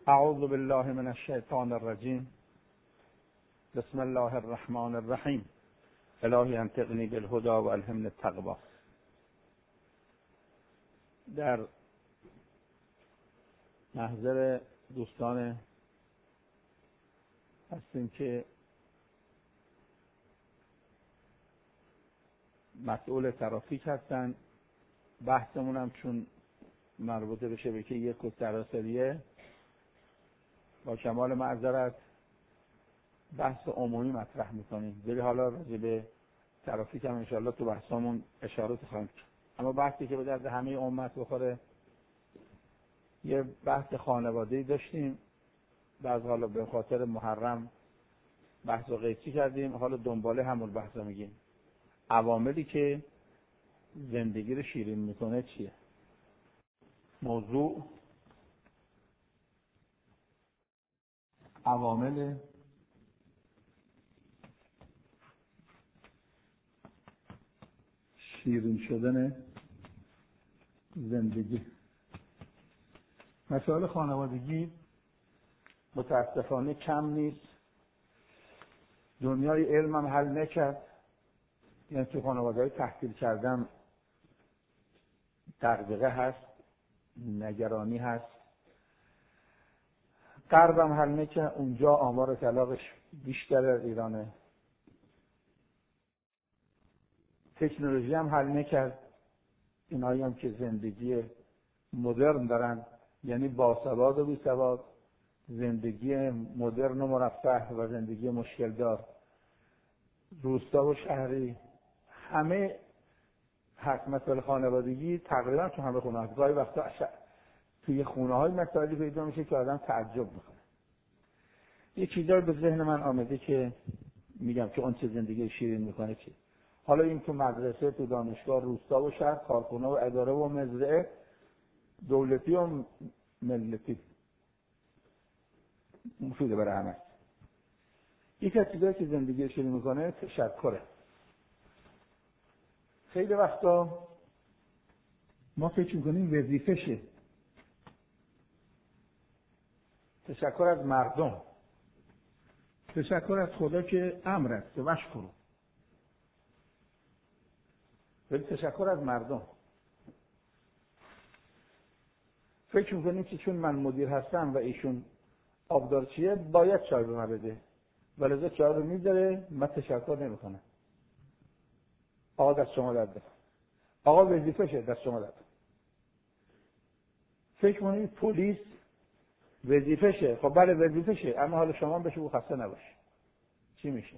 اعوذ بالله من الشیطان الرجیم. بسم الله الرحمن الرحیم. الهی انطقنی بالهدی و الهمنی التقوی. در محضر دوستان هستیم که مسئول ترافیک هستن. بحثمون هم چون مربوطه به شبکه یک و سراسریه، با کمال معذرت بحث عمومی مطرح میکنیم، ولی حالا راجع به ترافیک هم انشاءالله تو بحثامون اشاره خواهیم کرد. اما بحثی که به درد همه امت بخوره، یه بحث خانواده‌ای داشتیم، بعض حالا به خاطر محرم بحث و قیچی کردیم، حالا دنباله همون بحث رو میگیم. عواملی که زندگی رو شیرین میکنه چیه؟ موضوع عوامل شیرین شدن زندگی. مسائل خانوادگی متاسفانه کم نیست. دنیای علم هم حل نکرد. یعنی تو خانواده‌های تحصیل کردن دغدغه هست، نگرانی هست. غرب هم حل نکرد، اونجا آمار طلاقش بیشتر از ایرانه. تکنولوژی هم حل نکرد. اینایی هم که زندگی مدرن دارن، یعنی باسواد و بیسواد، زندگی مدرن و مرفه و زندگی مشکل دار، روستا و شهری، همه هست. مسائل خانوادگی تقریبا تو همه خونه هست. گاهی وقتا توی خونه های مسائلی پیدا میشه که آدم تعجب میکنه. یه چیزایی به ذهن من آمده که میگم که اون چه زندگی شیرین میکنه چی. حالا این تو مدرسه، تو دانشگاه، روستا و شهر، کارخونه و اداره و مزرعه، دولتی و ملتی، مفیده برای همه. یک از چیزایی که زندگی شیرین میکنه تشکره. خیلی وقتا ما فکر میکنیم وظیفشه. تشکر از مردم، تشکر از خدا که امر است و اشکر. ولی تشکر از مردم فکر میکنیم که چون من مدیر هستم و ایشون آبدارچیه باید چای به من بده، ولذا چای رو میذاره، من تشکر نمیکنم. آقا دست شما درد. آقا وظیفشه، دست شما درد. فکر میکنید پلیس وظیفشه. خب بله وظیفشه، اما حالا شما بشه و خسته نباشه. چی میشه؟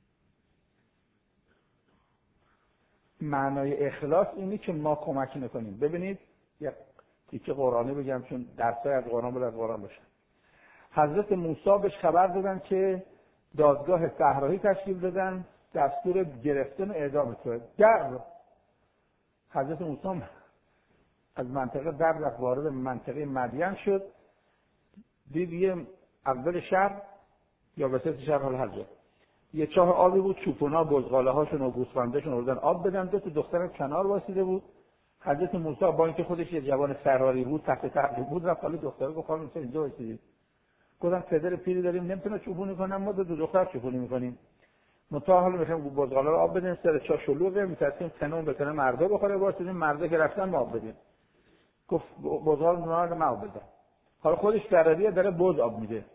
معنای اخلاص اینی که ما کمک نکنیم. ببینید یک تیکه قرآنی بگم چون درسای از قرآن بود، از قرآن باشه. حضرت موسی بهش خبر دادن که دادگاه صحرایی تشکیل دادن، دستور گرفتن و اعدام تو. در حضرت موسی از منطقه در رفت وارد منطقه مدین شد، دید یه اول شهر یا وسط شهر، حال هر جا یه چاه آبی بود، چوپونا بزغاله هاشون و گوسفنداشون آوردن آب بدن. دو تا دختر کنار واسیده بود. حضرت موسی با اینکه خودش یه جوان فراری بود، تحت تعقیب بود، رفت حالا دختر گفت خانم چرا اینجا واسیدید؟ گفتن پدر پیری داریم نمیتونه چوپونی کنم، ما دو دختر چوپونی میکنیم. متا حالا میخوایم بزغاله رو آب بدین، سر چاه شلوغه، میترسیم تنون بکنه مردا بخوره، واسیدیم مردا که رفتن ما آب بدیم. گفت بزغال رو ما آب بده. حالا خودش فراریه داره بز آب میده.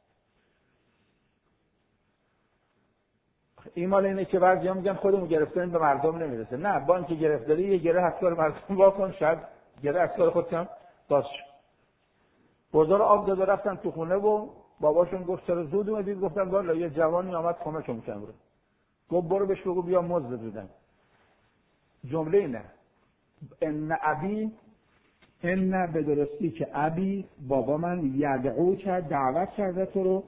این مال اینه که بعضیا میگن خودمون گرفتاریم به مردم نمیرسه. نه، با اینکه گرفتاری یه گره از کار مردم واکن، شاید گره از کار خودت باز شد. بزرگ آب داد رفتن تو خونه و باباشون گفت چرا زود اومدید؟ گفتن والا یه جوانی اومد خونه شما کم رو. گفت برو بهش بگو بیا مزد بدن. جمله اینه ان ابی، ان به درستی که ابی بابا من یدعو کرد، دعوت کرده تو رو،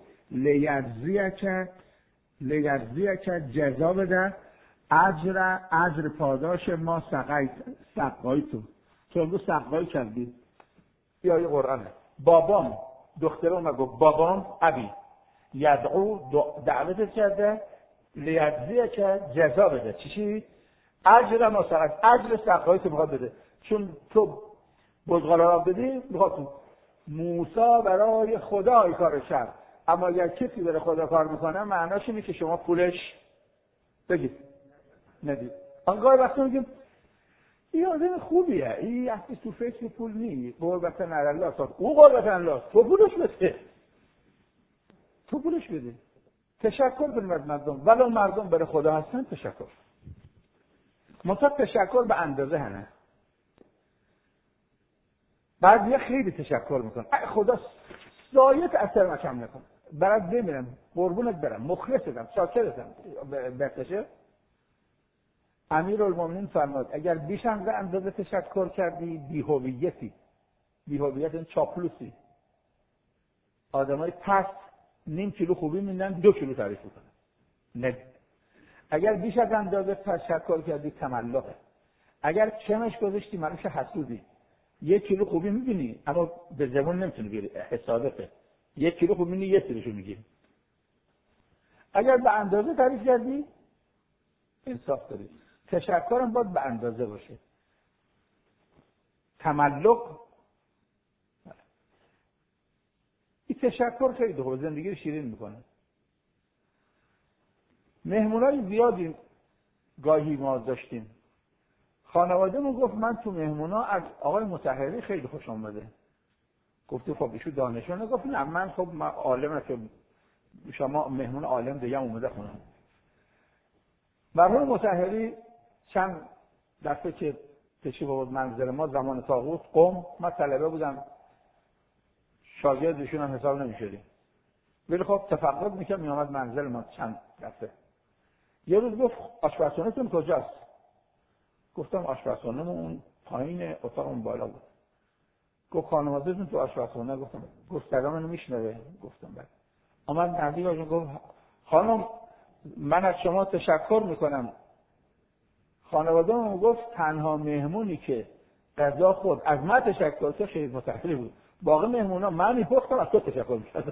لیجزیه که جزا بده، اجر پاداش ما سقای تو رو سقای کردی. یا یه قرآنه. بابام دختره اومد گفت بابام ابی یدعو دعوت کرده، لیجزیه که جزا بده. چی؟ اجر ما سقای، اجر سقای تو میخواد بده. چون تو بزغاله را بدی، میخواد تو موسی برای خدا کار کرد، اما اگر کسی برای خدا کار میکنه معناش اینه که شما پولش بگید ندید. آنگاه وقتی میگیم این آدم خوبیه، این اصلی تو فکر پول نی، قربتن الله است، او قربتن الله است، تو پولش بده، تو پولش بده. تشکر کنید مردم، ولو مردم برای خدا هستن تشکر. مطلب تشکر به اندازه هنه. بعضیا خیلی تشکر میکنن، خدا سایت اثر نکم نکن، برات بمیرم، قربونت برم، مخلصتم، شاکرتم، بهتشه. امیرالمومنین فرمود اگر بیش از اندازه تشکر کردی بی‌هویتی، بی‌هویت این چاپلوسی. آدمای پست نیم کیلو خوبی میدن 2 کیلو تعریف میکنن. نه. اگر بیش از اندازه تشکر کردی تملقه. اگر کمش گذاشتی معنیش حسودی. 1 کیلو خوبی میبینی اما به زبون نمیتونی بیاری، حسادته. 1 کیلو خوبی میبینی 1 کیلوشو میگیری. اگر به اندازه تعریف کردی انصاف داری. تشکرم باید به اندازه باشه. تملق این تشکر خیلی خوبه، زندگی رو شیرین میکنه. مهمونای زیادی گاهی ما داشتیم. خانواده‌مون گفت من تو مهمونا از آقای مطهری خیلی خوش اومده. گفت خب ایشون دانشجو؟ گفت نه من خب من عالمم، که شما مهمون عالم دیگه اومده خونه. مرحوم مطهری چند دفعه که تشریف آورد منزل ما زمان طاغوت قم، من طلبه بودم، شاگردشون هم حساب نمی‌شدیم. ولی خب تفقد می‌کرد میامد منزل ما چند دفعه. یه روز گفت آشپزخونه‌تون کجاست؟ گفتم آشپزخونه‌مون اون پایین اتاق اون بالا بود. گفت خانواده‌تون تو آشپزخونه؟ گفتم گفت صدا منو میشنوه؟ گفتم بله. آمد نزدیک من گفت خانم من از شما تشکر میکنم. خانواده‌مون گفت تنها مهمونی که غذا خورد از من تشکر کرد شهید مطهری بود. باقی مهمونا من میپختم از تو تشکر میکردم.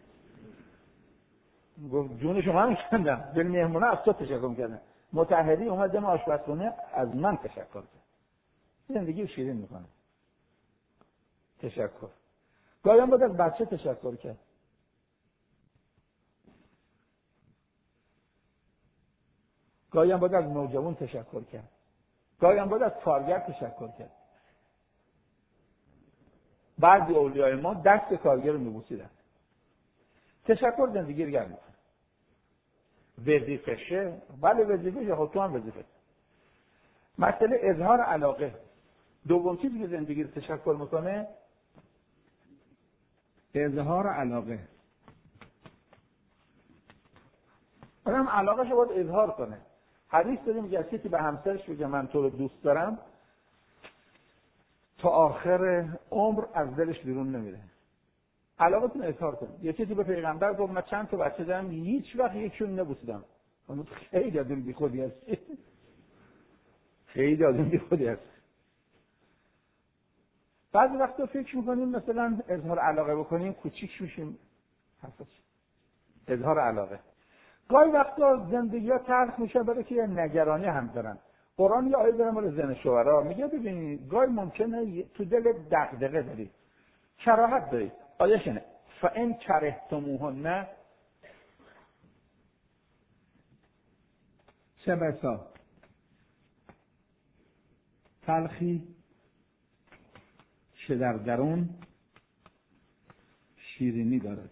گفت جون شما میکندم، ولی مهمونا از تو تشکر میکردن. مطهری اومد دم آشپزخونه از من تشکر کرد. زندگی رو شیرین میکنه. تشکر. گاهی هم باید از بچه تشکر کرد. گاهی هم باید از نوجوان تشکر کرد. گاهی هم باید از کارگر تشکر کرد. بعضی اولیای ما دست کارگر رو میبوسیدن. تشکر زندگی رو گرم میکنه. وظیفشه، بله وظیفه، خب تو هم وظیفه. مسئله اظهار علاقه. دوم چیزی که زندگی رو تشکر میکنه اظهار علاقه. آدم علاقه‌شو باید اظهار کنه. حدیث داریم که کسی به همسرش بگه من تو رو دوست دارم تا آخر عمر از دلش بیرون نمیره. علاقتون اظهار کنید. یه کسی به پیغمبر گفت من چند تا بچه دارم هیچ وقت یکشون نبوسیدم. اون خیلی آدم بیخودی هست. خیلی آدم بیخودی هست. بعضی وقتا فکر میکنیم مثلا اظهار علاقه بکنیم کوچیک میشیم. حساس. اظهار علاقه. گاهی وقتا زندگی ها تلخ میشه برای که یه نگرانی هم دارن. قرآن یه آیه داره مال زن شوهرا میگه ببینید گاهی ممکنه تو دل دغدغه دارید، کراهت دارید. آیه‌ش اینه فإن کرهتموهن چه بسا تلخی که در درون شیرینی دارد.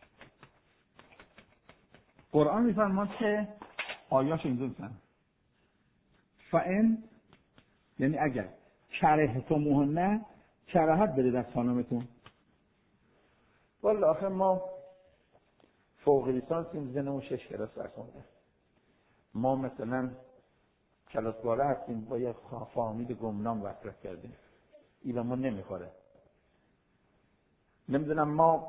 قرآن میفرماد که آیاش اینجوریه فإن یعنی اگر کرهتموهن کراهت دارید از خانمتون. والا آخه ما فوق لیسانسیم زنمون 6 کلاس درس خوندیم. ما مثلا کلاس بالا هستیم با یه فامیل گمنام وصل کردیم. این به ما نمیخوره. نمیدونم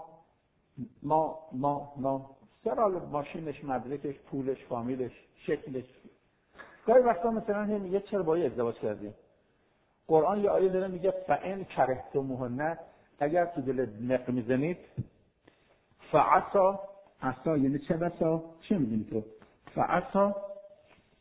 ما سرال ماشینش، مدرکش، پولش، فامیلش، شکلش. گاهی وقتا مثلا میگه چرا با ازدواج کردیم؟ قرآن یه آیه داره میگه فإن کرهتموهن اگر تو دل نق میزنید فعسا عسا یعنی چه بسا چه میدونی تو فعسا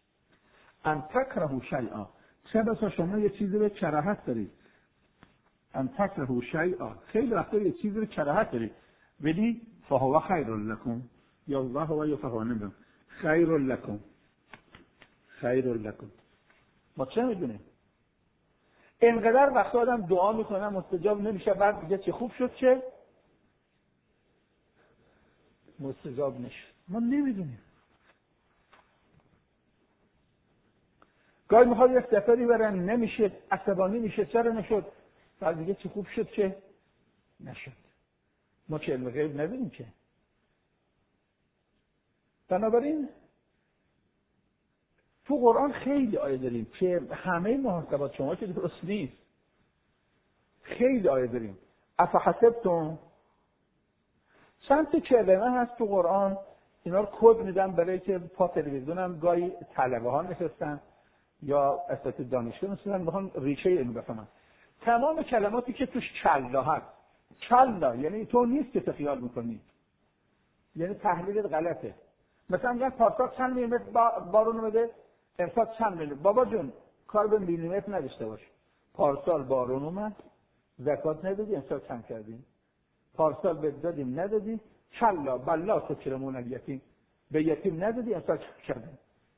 ان تکرهوا شیئا چه بسا شما یه چیزی به کراهت دارید ان تکرهوا شیئا، خیلی وقتا یه چیزی رو کراهت دارید ولی فهو خیر لکم یا الله و یفهمون خیر لکم خیر لکم. ما چه میدونیم؟ اینقدر وقتا آدم دعا میکنه مستجاب نمیشه، بعد میگه چه خوب شد که مستجاب نشد. ما نمیدونیم. گاهی میخواد یک سفری برن نمیشه، عصبانی میشه چرا نشد، بعد میگه چه خوب شد که نشد. ما که علم غیب نداریم که. بنابراین تو قرآن خیلی آیه داریم که همه محاسبات شما که درست نیست. خیلی آیه داریم. افحسبتم، چند تا کلمه هست تو قرآن اینا رو کد میدن برای که پا تلویزیون هم گاهی طلبه ها نشستن یا اساتید دانشگاه نشستن بخوان ریشه علم بفهمن. تمام کلماتی که توش کلا هست، کلا یعنی تو نیست که تو خیال میکنی، یعنی تحلیل غلطه. مثلا میگن پارسال چند میلیمتر بارون بده، امسال چند میلیمتر. بابا جون کار به میلیمتر نداشته باش. پارسال بارون اومد، زکات ندادی، امسال چند کردیم؟ پارسال بهت دادیم ندادی، کلا بلا تکرمون الیتیم، به یتیم ندادی، امسال چند کردیم؟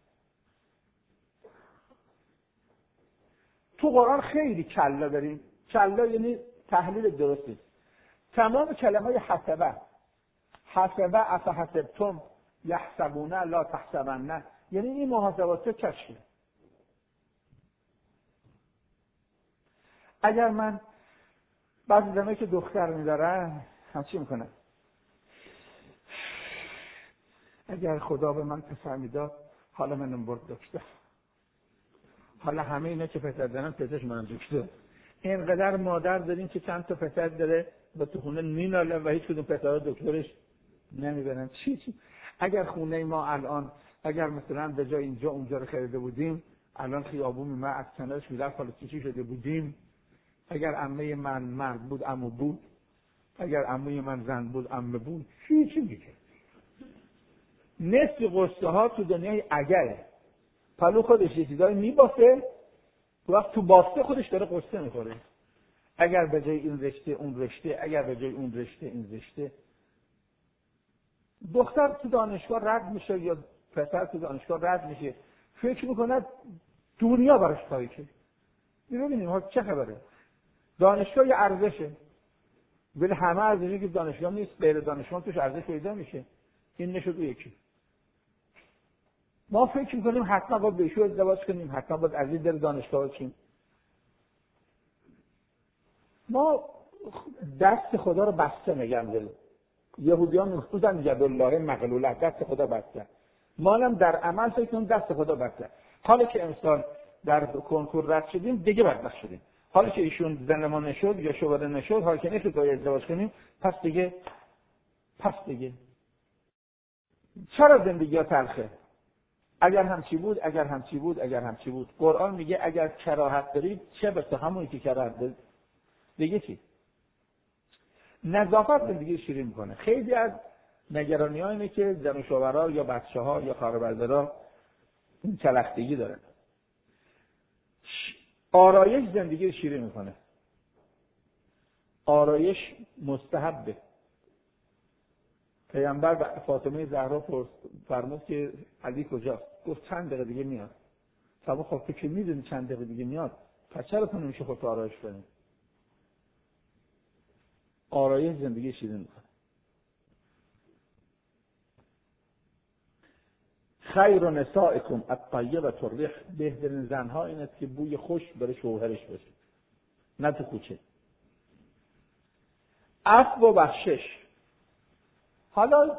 تو قرآن خیلی کلا داریم. کلا یعنی تحلیل درستی. تمام کلمه‌های حسبه افحسبتم یحسبون لا تحسبن، یعنی این محاسبات کشفه. اگر من بعضی زمانی که دختر میدارن همچی میکنن، اگر خدا به من پسر میداد حالا منم برد دکتر، حالا همه اینا که پسر دارن پسرش منم دکتر. اینقدر مادر داریم که چند تا پسر داره با تو خونه میناله و هیچ کدوم پسرها دکترش نمیبرن. چی اگر خونه ما الان اگر مثلا به جای اینجا اونجا رو خریده بودیم، الان خیابون ما از کنارش میرفت حالا چی شده بودیم. اگر عمه من مرد بود عمو بود، اگر عموی من زن بود عمه بود. چی میگه؟ نصف قصه ها تو دنیای اگره. پلو خودش یه چیزایی میبافه، وقت تو بافته خودش داره قصه میخوره. اگر به جای این رشته اون رشته، اگر به جای اون رشته این رشته. دختر تو دانشگاه رد میشه یا پسر تو دانشگاه رد میشه، فکر میکنه دنیا براش تاریکه. ببینیم ها چه خبره. دانشگاه یه ارزشه، ولی همه ارزشی که دانشگاه نیست، غیر دانشگاه توش ارزش پیدا میشه. این نشد یکی. ما فکر میکنیم حتما باید بهشو ازدواج کنیم، حتما باید از این در دانشگاه باشیم. ما دست خدا رو بسته میگم دل. یهودیان میگفتن یدالله مغلوله، دست خدا بسته. ما هم در عمل فکر کنیم دست خدا بسته. حالا که امسال در کنکور رد شدیم دیگه بدبخت شدیم. حالا که ایشون زن ما نشد یا شوهر نشد، حالا که نشد باید ازدواج کنیم، پس دیگه چرا زندگی ها تلخه؟ اگر همچی بود. قرآن میگه اگر کراهت دارید چه بسه همونی که کراهت دارید. دیگه چی؟ نظافت زندگی شیرین میکنه. خیلی از نگرانی ها اینه که زن و شوهرها یا بچه ها یا خواهر برادرها این چلختگی دارن. آرایش زندگی شیرین میکنه. آرایش مستحبه. پیامبر فاطمه زهرا فرمود که علی کجاست؟ گفت چند دقیقه دیگه میاد. خب تو که میدونی چند دقیقه دیگه میاد، پس چرا تو نمیشه خودت آرایش کنی؟ آرایش زندگی شیرین میکنه. خیر نسائکم الطیبة الريح، بهترین زنها این است که بوی خوش برای شوهرش باشه، نه تو کوچه. عفو و بخشش. حالا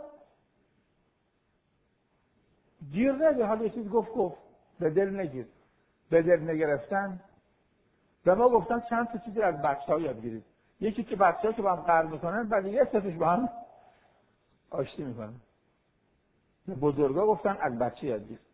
گیر نده، حالا یه چیز گفت به دل نگیر. به دل نگرفتن به ما گفتن چند تا چیزی از بچه‌ها یاد گیرید. یکی که بچه‌ها که با هم قرض میکنن بعد یه صفش با هم آشتی میکنن. بزرگا گفتن از بچه یاد گیر.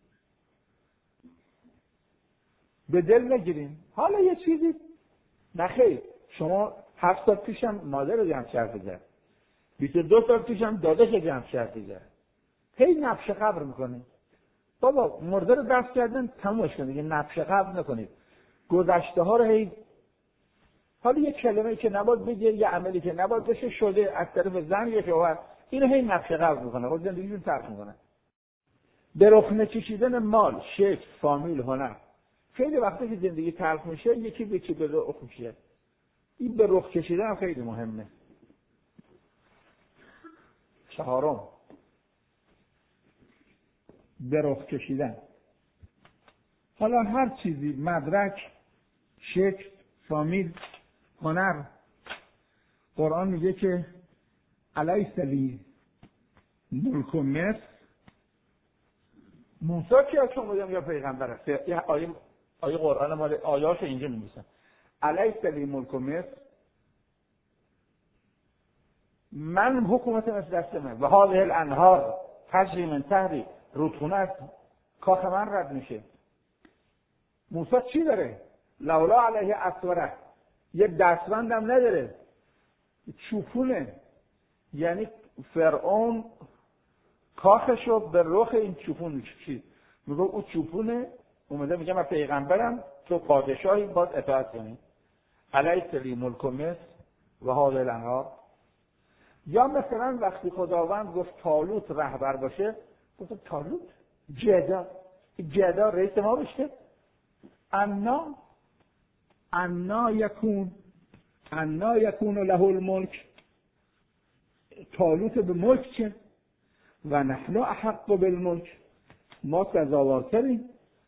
به دل نگیرین. حالا یه چیزی نخیر، شما 7 سال پیشم مادر رو جمع کرده، 22 سال پیشم داداش جمع کرده، هی نفش قبر میکنید. بابا مرده رو دفن کردن تمومش کنید دیگه، نفش قبر نکنید. گذشته ها رو هی حالا یه کلمه‌ای که نباید بگه، یه عملی که نباید بشه شده از طرف زن یا شوهر، اینو هی نقشه قلب میکنه، خود زندگیشون تلخ میکنه. به رخنه کشیدن مال، شکل، فامیل، هنر. خیلی وقتا که زندگی تلخ میشه یکی به چی به رخ میشه. این به رخ کشیدن هم خیلی مهمه. چهارم، به رخ کشیدن. حالا هر چیزی، مدرک، شکل، فامیل، هنر. قرآن میگه که الیس لی ملک مصر. موسی کی از شما یا پیغمبر است؟ یه آیه قرآن مال آیاش اینجا می‌نویسن. الیس لی ملک مصر، من حکومت مصر دست من و هذه الانهار تجری من تحتی، رودخونه از کاخ من رد میشه. موسی چی داره؟ لولا علیه اسوره، یه دستبندم نداره، چوپونه. یعنی فرعون کاخشو به رخ این چوپون میکشید. میگه او چوپونه، اومده میگه من پیغمبرم، تو پادشاهی، باید اطاعت کنی. الیس لی ملک مصر و هذه الانهار. یا مثلا وقتی خداوند گفت طالوت رهبر باشه، گفت طالوت جدا رئیس ما بشه. انا یکون له الملک، طالوت به ملک چه؟ و نحن احق بالملک، ما سزاوارتریم.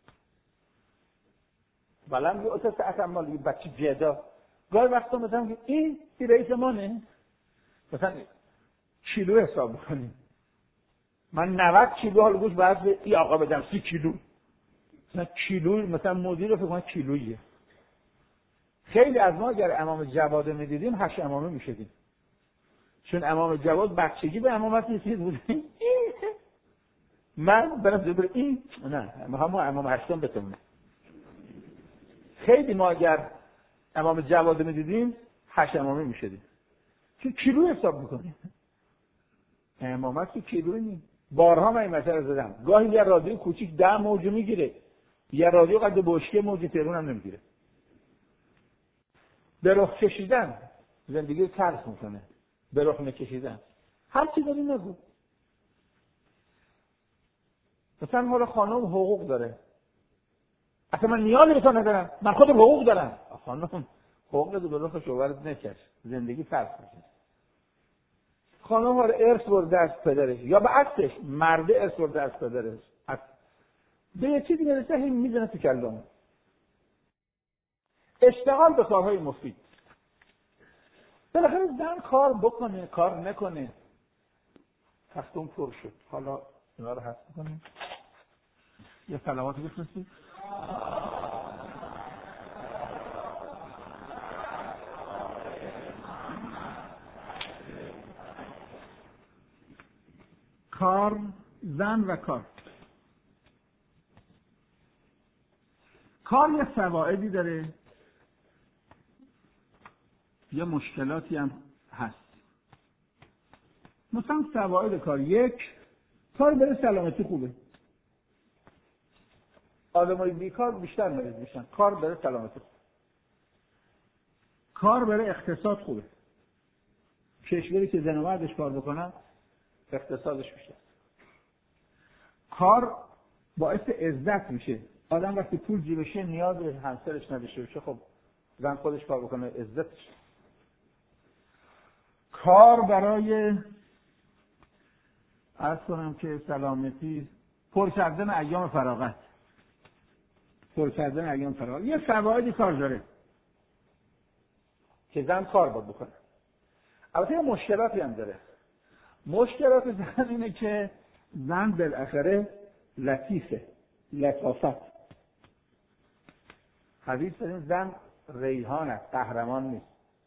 بلند یه ساعت مال بچه جدا. گاهی وقتا مثلا که این رئیس ما نه، مثلا کیلو حساب بکنیم، من 90 کیلو حال گوش باید به این آقا بدم 30 کیلو. مثلا کیلو، مثلا مدیر رو فکر کنم کیلویه. خیلی از ما اگر امام جواد میدیدیم 8 امامه میشدیم، چون امام جواد بچگی به امامت رسید بود. من برم این نه همون امام هشتم بتونه. خیلی ما اگر امام جواد میدیدیم 8 امامه میشدیم، چون کیلو حساب میکنیم. امامت که کیلویی نیست. بارها من این مسئله زدم. گاهی یه رادیو کوچیک 10 موج میگیره، یه رادیو قد بشکه موج تهران هم نمیگیره. به رخ کشیدن زندگی رو تلخ میکنه. به رخ نکشیدن هر چی داری نگو. مثلا حالا خانم حقوق داره، اصلا من نیازی به تو ندارم، من خودم حقوق دارم. خانم حقوق داره، به رخ شوهرت نکش، زندگی تلخ میشه. خانم ها رو ارث برده از پدرش، یا به عکسش مرد ارث برده از پدرش، به یه چیزی میرسه هی میزنه تو کلام. اشتغال به کارهای مفید. بالاخره زن کار بکنه، کار نکنه. هفتم پر شد. حالا اینا رو حذف کنیم. یه سلامات بفرستید. کار، زن و کار. کار یه فوایدی داره، یه مشکلاتی هم هست. مثلا فواید کار، یک، کار برای سلامتی خوبه. آدمای بیکار بیشتر مریض میشن. کار برای سلامتی خوبه. کار برای اقتصاد خوبه. کشوری که زن و مردش کار بکنن اقتصادش بیشتر. کار باعث عزت میشه. آدم وقتی پول جیبشه نیاز به همسرش نداشته باشه، خب زن خودش کار بکنه عزتش. کار برای عرض کنم که سلامتی، پر کردن ایام فراغت. یه فوایدی کار داره که زن کار باید بکنه. البته یه مشکلاتی هم داره. مشکلات زن اینه که زن بالاخره لطیفه، لطافت. حدیث داریم زن ریحان است، قهرمان نیست.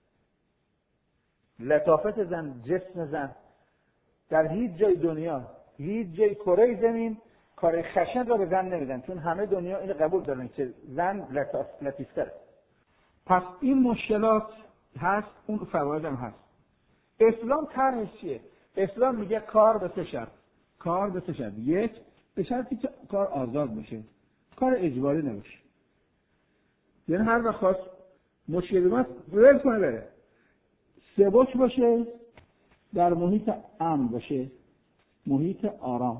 لطافت زن، جسم زن در هیچ جای دنیا، هیچ جای کره زمین کار خشن را به زن نمیدن، چون همه دنیا اینو قبول دارن که زن لطیفتره. پس این مشکلات هست، اون فواید هم هست. اسلام طرحش چیه؟ اسلام میگه کار به 3 شرط. کار به 3 شرط. یک، به شرطی که کار آزاد باشه، کار اجباری نباشه. یعنی هر وقت خواست مشکلی ما ول کنه بره. سبک باشه، در محیط امن باشه، محیط آرام.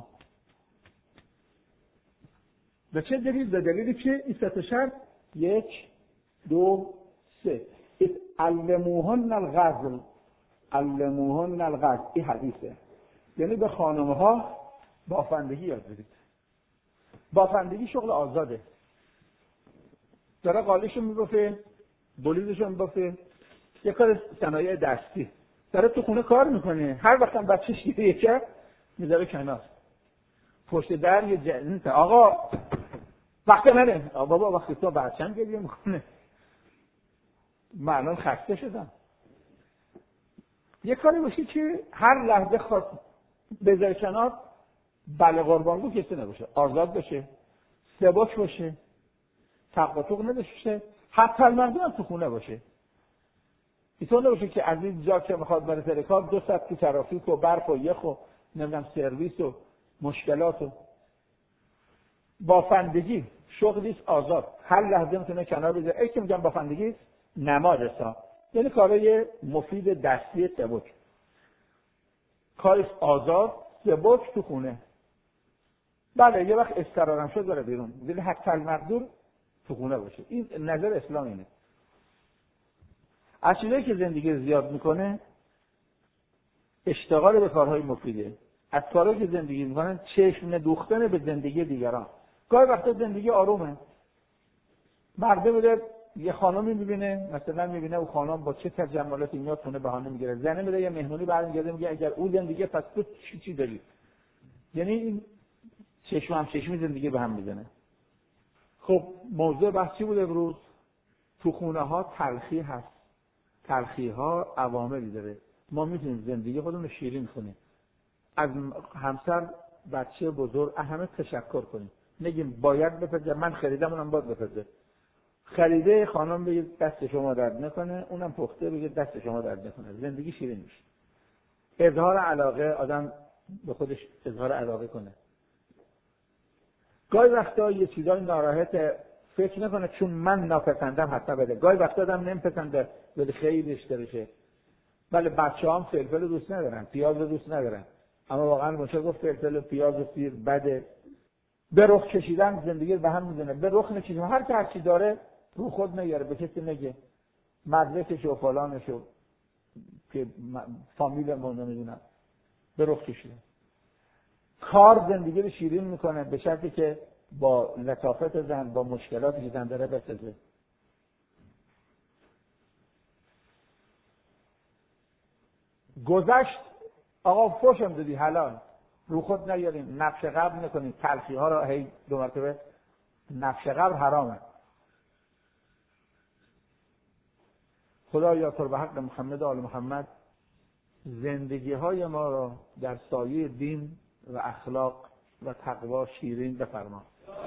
به چه دلیل؟ به دلیلی که این سه تا شرط 1 2 3 علموهن الغزل، علموهن الغزل، این حدیثه. یعنی به خانم‌ها بافندگی یاد بدید. بافندگی شغل آزاده. داره قالیشو میبافه، بلیزشو میبافه، یه کار صنایع دستی. داره تو خونه کار میکنه، هر وقت هم بچه شیره یکه میذاره کنار. پشت در یه جنت آقا وقت منه. بابا وقتی تو بچه‌م گریه میکنه. من خسته شدم. یه کاری باشه که هر لحظه خواست بذاره کنار، بله قربانگو کسی نباشه، آزاد باشه، سبک باشه، تقاطع نداشته، حتی مردم تو خونه باشه. اینطور نباشه که از این جا که میخواد بره سر کار 2 ساعت تو ترافیک و برف و یخ و نمیدونم سرویس و مشکلات و بافندگی شغلیست آزاد، هر لحظه میتونه کنار بذاره. ای که میگم بافندگی نمادسا، یعنی کارای مفید دستی سبک، کارش آزاد سبک تو خونه. بله یه وقت استقرارم شد بره بیرون، ولی حتی المقدور تو خونه باشه. این نظر اسلام اینه. از چیزایی که زندگی زیاد میکنه اشتغال به کارهای مفیده. از کارهایی که زندگی میکنن چشم دوختن به زندگی دیگران. گاهی وقتا زندگی آرومه، مرده بوده یه خانمی میبینه، مثلا میبینه اون خانم با چه تجملاتی میاد خونه بهانه میگیره، زنه میره یه مهمونی برمیگرده میگه اگر اون زندگی پس تو چی داری. یعنی این چشم هم چشمی زندگی به هم میزنه. خب موضوع بحثی بود امروز. تو خونه ها تلخی هست، تلخی ها عواملی داره. ما میتونیم زندگی خودمون رو شیرین کنیم، از همسر بچه بزرگ همه تشکر کنیم، نگیم باید بپذیر، من خریدم اونم باید بپذیر. خریده خانم بگه دست شما درد نکنه، اونم پخته بگه دست شما درد نکنه، زندگی شیرین میشه. اظهار علاقه، آدم به خودش اظهار علاقه کنه. گاهی وقتا یه چیزای ناراحت فکر نکنه چون من ناپسندم حتی بده. گاهی وقتا آدم نمیپسنده ولی خیلی اشتراشه. بله بچه‌هام فلفل دوست ندارن، پیاز دوست ندارن، اما واقعا میشه گفت فلفل و پیاز و سیر بده. به رخ کشیدن زندگی به هم میزنه. به رخ نکشیدن هر کی هر چی داره رو خود نگیره، به کسی نگه مدرسش و فلانش و که فامیل من نمیدونم. به رخ کشیدن. کار زندگی رو شیرین میکنه به شرطی که با لطافت زن، با مشکلاتی که زن داره بسازه. گذشت آقا فوشم دادی حلال، رو خود نیاریم، نفش قبل نکنیم، تلخی ها را هی 2 مرتبه. نفش قبل حرامه. خدایا تو به حق محمد و آل محمد زندگی های ما را در سایه دین و اخلاق و تقوا شیرین بفرما.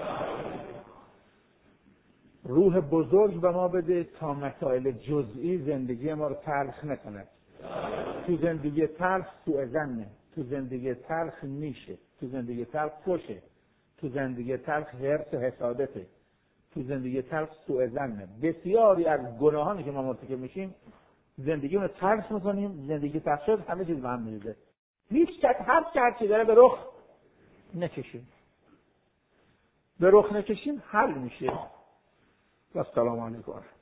روح بزرگ به ما بده تا مسائل جزئی زندگی ما رو تلخ نکنه. تو زندگی تلخ سوء ظنه، تو زندگی تلخ نیشه، تو زندگی تلخ فوشه، تو زندگی تلخ حرص و حسادته، تو زندگی تلخ سوء ظنه. بسیاری از گناهانی که ما مرتکب میشیم زندگیمون رو تلخ میکنیم. زندگی تلخ شد همه چیز به هم میریزه. هیچ کس هر چی داره به رخ نکشیم. به رخ نکشیم حل میشه. و السلام علیکم.